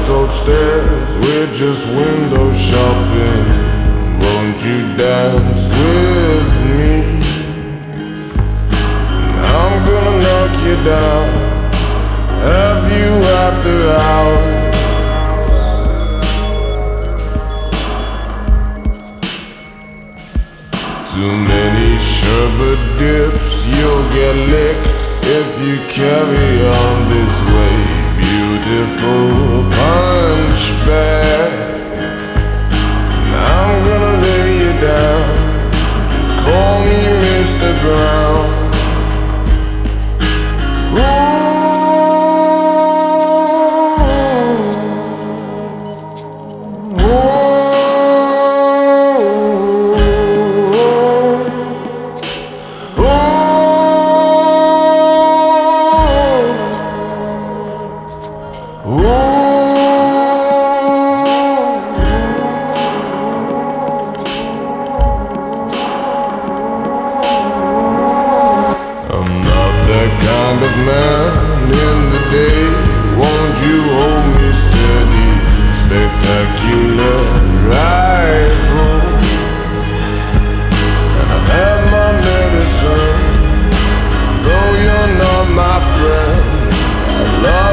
gold stairs, we're just window shopping. Won't you dance with me? I'm gonna knock you down, have you after hours. Too many sherbet dips, you'll get licked if you carry on this way. Beautiful punchbag, I'm gonna lay you down, just call me Mr. Brown. I'm not that kind of man in the day. Won't you hold me steady? Spectacular rifle, and I've had my medicine. Though you're not my friend, I love